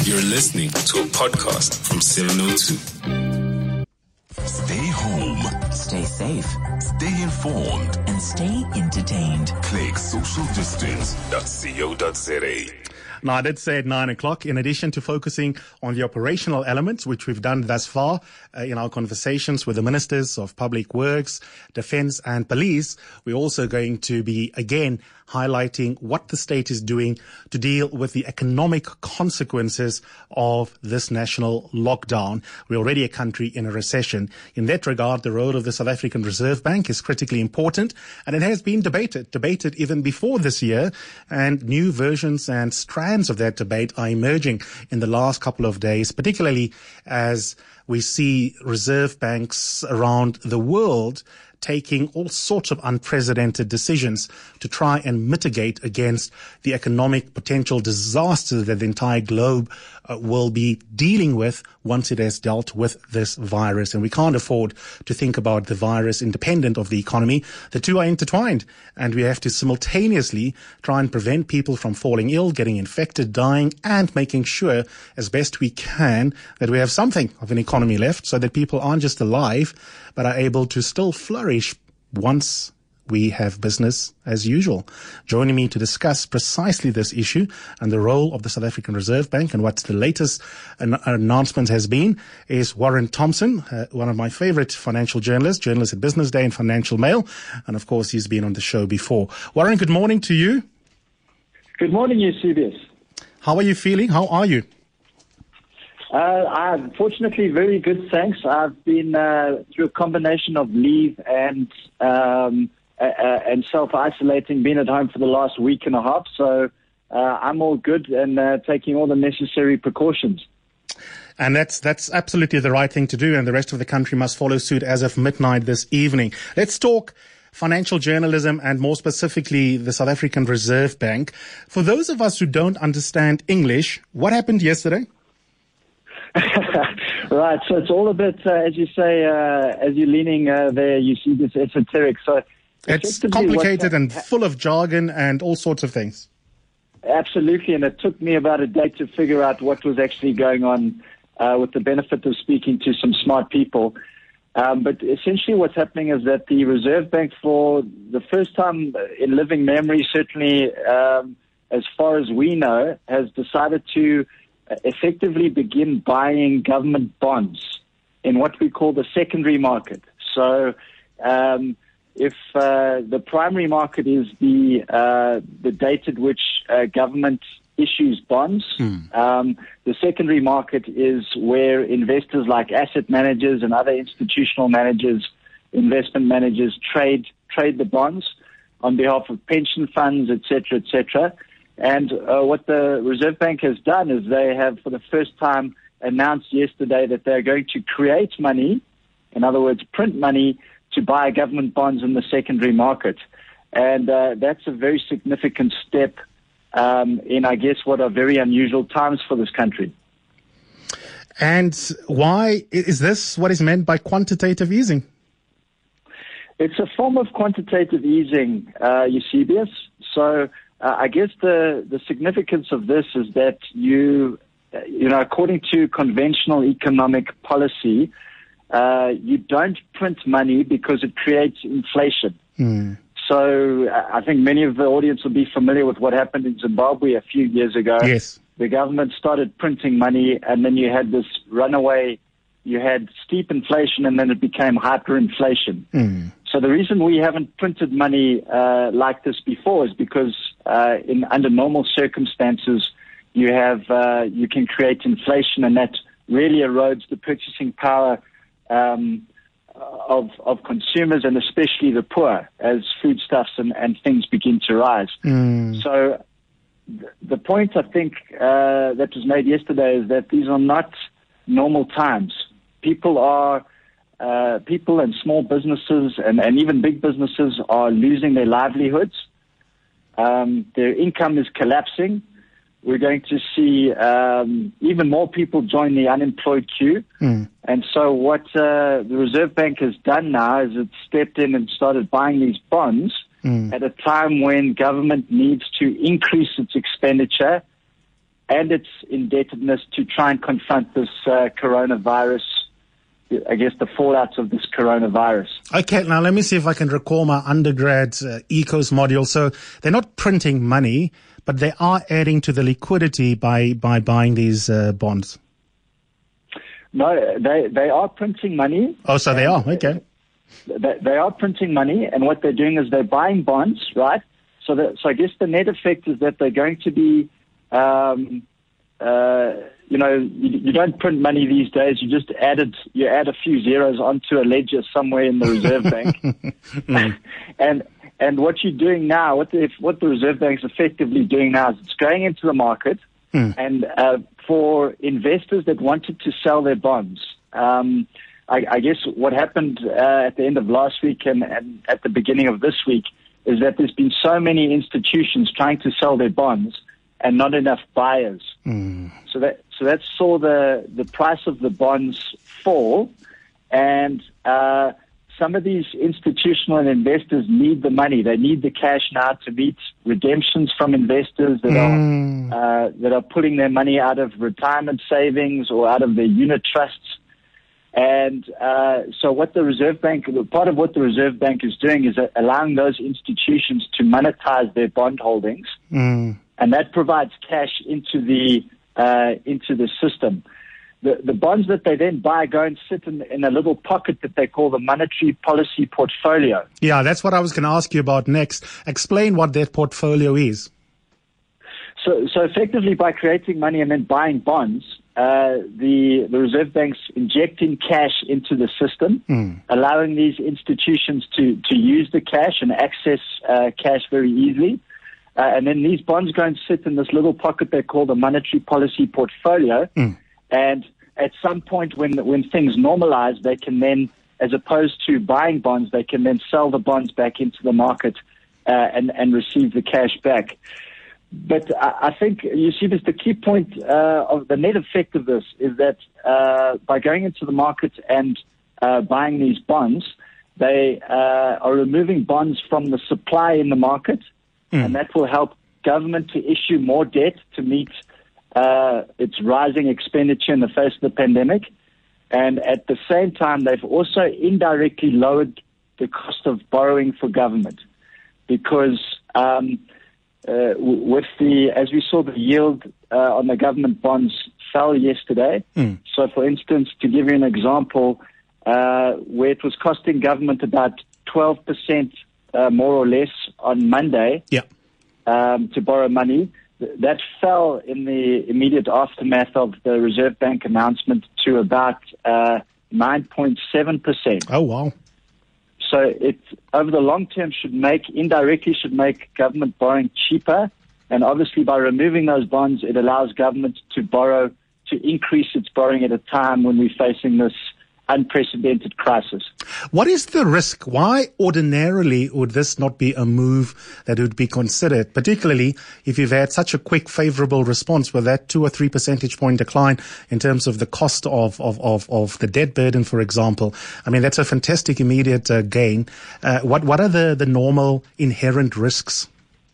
You're listening to a podcast from 702. Stay home. Stay safe. Stay informed. And stay entertained. Click socialdistance.co.za. Now, I did say at 9 o'clock, in addition to focusing on the operational elements, which we've done thus far in our conversations with the ministers of public works, defense and police, we're also going to be, again, highlighting what the state is doing to deal with the economic consequences of this national lockdown. We're already a country in a recession. In that regard, the role of the South African Reserve Bank is critically important, and it has been debated even before this year, and new versions and strands of that debate are emerging in the last couple of days, particularly as we see reserve banks around the world taking all sorts of unprecedented decisions to try and mitigate against the economic potential disaster that the entire globe will be dealing with once it has dealt with this virus. And we can't afford to think about the virus independent of the economy. The two are intertwined, and we have to simultaneously try and prevent people from falling ill, getting infected, dying, and making sure as best we can that we have something of an economy left so that people aren't just alive but are able to still flourish once we have business as usual. Joining me to discuss precisely this issue and the role of the South African Reserve Bank and what the latest announcement has been is Warren Thompson, one of my favorite financial journalist at Business Day and Financial Mail. And of course, he's been on the show before. Warren, good morning to you. Good morning, Eusebius. How are you feeling? How are you? I'm fortunately very good, thanks. I've been through a combination of leave and self-isolating, been at home for the last week and a half, so I'm all good and taking all the necessary precautions. And that's absolutely the right thing to do, and the rest of the country must follow suit as of midnight this evening. Let's talk financial journalism and more specifically the South African Reserve Bank. For those of us who don't understand English, what happened yesterday? Right, so it's all a bit, as you say, as you're leaning there, you see this esoteric. So it's complicated and full of jargon and all sorts of things. Absolutely, and it took me about a day to figure out what was actually going on with the benefit of speaking to some smart people. But essentially what's happening is that the Reserve Bank, for the first time in living memory, certainly as far as we know, has decided to effectively begin buying government bonds in what we call the secondary market. So if the primary market is the date at which government issues bonds, the secondary market is where investors like asset managers and other institutional managers, investment managers trade the bonds on behalf of pension funds, et cetera. And what the Reserve Bank has done is they have, for the first time, announced yesterday that they're going to create money, in other words, print money, to buy government bonds in the secondary market. And that's a very significant step in, I guess, what are very unusual times for this country. And why is this what is meant by quantitative easing? It's a form of quantitative easing, Eusebius. So I guess the significance of this is that according to conventional economic policy, you don't print money because it creates inflation. So I think many of the audience will be familiar with what happened in Zimbabwe a few years ago. Yes. The government started printing money, and then you had this runaway, you had steep inflation, and then it became hyperinflation. So the reason we haven't printed money like this before is because under normal circumstances, you can create inflation, and that really erodes the purchasing power of consumers, and especially the poor, as foodstuffs and things begin to rise. So the point, I think, that was made yesterday is that these are not normal times. People and small businesses and even big businesses are losing their livelihoods. Their income is collapsing. We're going to see even more people join the unemployed queue. And so what the Reserve Bank has done now is it stepped in and started buying these bonds at a time when government needs to increase its expenditure and its indebtedness to try and confront this coronavirus, I guess the fallout of this coronavirus. Okay, now let me see if I can recall my undergrad ECOS module. So they're not printing money, but they are adding to the liquidity by buying these bonds. No, they are printing money. Oh, so they are, okay. They are printing money, and what they're doing is they're buying bonds, right? So I guess the net effect is that they're going to be, you don't print money these days. You just add a few zeros onto a ledger somewhere in the Reserve Bank. And what you're doing now, what the Reserve Bank is effectively doing now is it's going into the market and for investors that wanted to sell their bonds. I guess what happened at the end of last week and at the beginning of this week is that there's been so many institutions trying to sell their bonds and not enough buyers. So that saw the price of the bonds fall, and some of these institutional investors need the money. They need the cash now to meet redemptions from investors that are pulling their money out of retirement savings or out of their unit trusts. And so what the Reserve Bank, part of what the Reserve Bank is doing is allowing those institutions to monetize their bond holdings, and that provides cash into the system. The bonds that they then buy go and sit in a little pocket that they call the monetary policy portfolio. Yeah, that's what I was going to ask you about next. Explain what that portfolio is. So effectively, by creating money and then buying bonds, the Reserve Bank's injecting cash into the system, allowing these institutions to use the cash and access cash very easily. And then these bonds go and sit in this little pocket they call the monetary policy portfolio. And at some point when things normalize, they can then, as opposed to buying bonds, they can then sell the bonds back into the market and receive the cash back. But I think, you see, the key point of the net effect of this is that by going into the market and buying these bonds, they are removing bonds from the supply in the market, and that will help government to issue more debt to meet its rising expenditure in the face of the pandemic. And at the same time, they've also indirectly lowered the cost of borrowing for government because as we saw, the yield on the government bonds fell yesterday. So, for instance, to give you an example, where it was costing government about 12% more or less on Monday to borrow money, that fell in the immediate aftermath of the Reserve Bank announcement to about 9.7%. Oh, wow. So it, over the long term, indirectly should make government borrowing cheaper. And obviously by removing those bonds, it allows government to increase its borrowing at a time when we're facing this unprecedented crisis. What is the risk? Why ordinarily would this not be a move that would be considered, particularly if you've had such a quick favorable response with that 2 or 3 percentage point decline in terms of the cost of the debt burden, for example? I mean, that's a fantastic immediate gain. What are the normal inherent risks?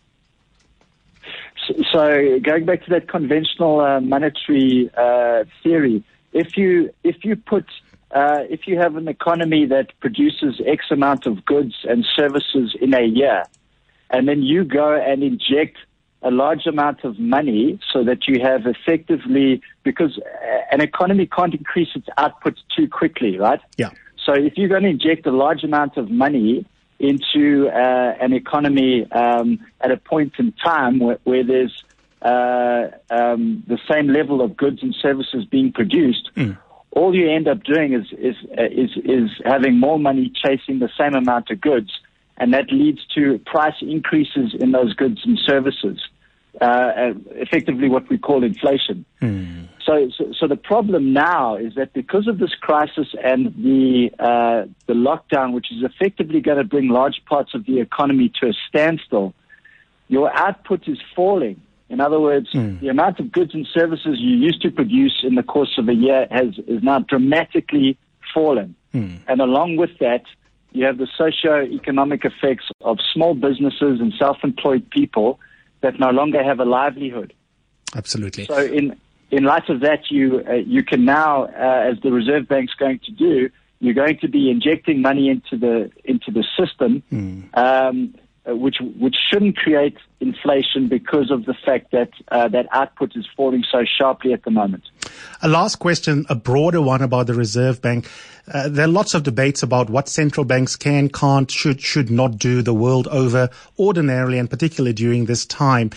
So going back to that conventional monetary theory, if you have an economy that produces X amount of goods and services in a year, and then you go and inject a large amount of money so that you have effectively, because an economy can't increase its output too quickly, right? Yeah. So if you're going to inject a large amount of money into an economy at a point in time where there's the same level of goods and services being produced, all you end up doing is having more money chasing the same amount of goods, and that leads to price increases in those goods and services, effectively what we call inflation. So the problem now is that because of this crisis and the lockdown, which is effectively going to bring large parts of the economy to a standstill, your output is falling. In other words, the amount of goods and services you used to produce in the course of a year is now dramatically fallen. And along with that, you have the socio-economic effects of small businesses and self-employed people that no longer have a livelihood. Absolutely. So in light of that, you can now, as the Reserve Bank's going to do, you're going to be injecting money into the system, which shouldn't create inflation because of the fact that that output is falling so sharply at the moment. A last question, a broader one about the Reserve Bank. There are lots of debates about what central banks can, can't, should not do the world over, ordinarily and particularly during this time.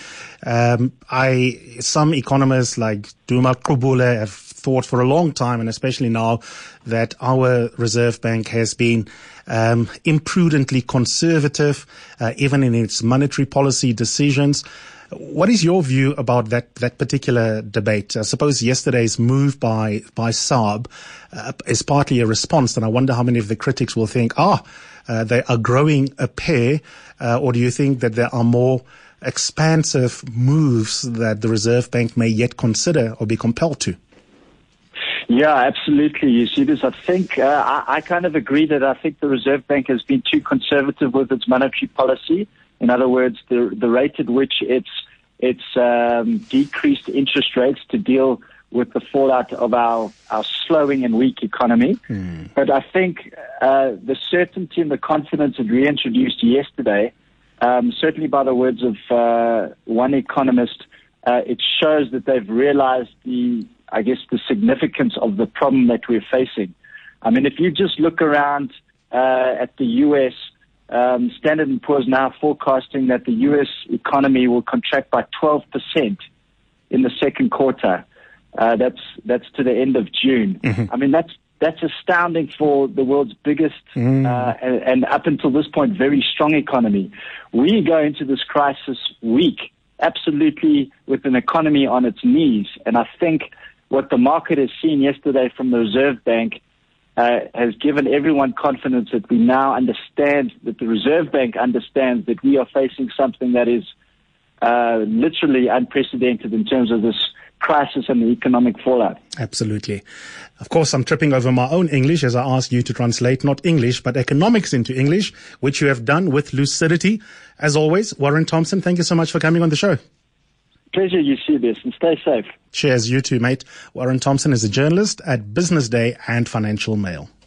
Some economists like Duma Qubule have thought for a long time, and especially now, that our Reserve Bank has been imprudently conservative, even in its monetary policy decisions. What is your view about that particular debate? I suppose yesterday's move by SARB is partly a response, and I wonder how many of the critics will think, they are growing a pair, or do you think that there are more expansive moves that the Reserve Bank may yet consider or be compelled to? Yeah, absolutely. You see this. I think I kind of agree that I think the Reserve Bank has been too conservative with its monetary policy. In other words, the rate at which it's decreased interest rates to deal with the fallout of our slowing and weak economy. But I think the certainty and the confidence it reintroduced yesterday, certainly by the words of one economist, it shows that they've realized the significance of the problem that we're facing. I mean, if you just look around at the U.S., Standard & Poor's now forecasting that the U.S. economy will contract by 12% in the second quarter. That's to the end of June. I mean, that's astounding for the world's biggest and up until this point very strong economy. We go into this crisis weak, absolutely, with an economy on its knees. And I think what the market has seen yesterday from the Reserve Bank has given everyone confidence that we now understand, that the Reserve Bank understands that we are facing something that is literally unprecedented in terms of this crisis and the economic fallout. Absolutely. Of course, I'm tripping over my own English as I ask you to translate not English, but economics into English, which you have done with lucidity. As always, Warren Thompson, thank you so much for coming on the show. Pleasure, you see this, and stay safe. Cheers, you too, mate. Warren Thompson is a journalist at Business Day and Financial Mail.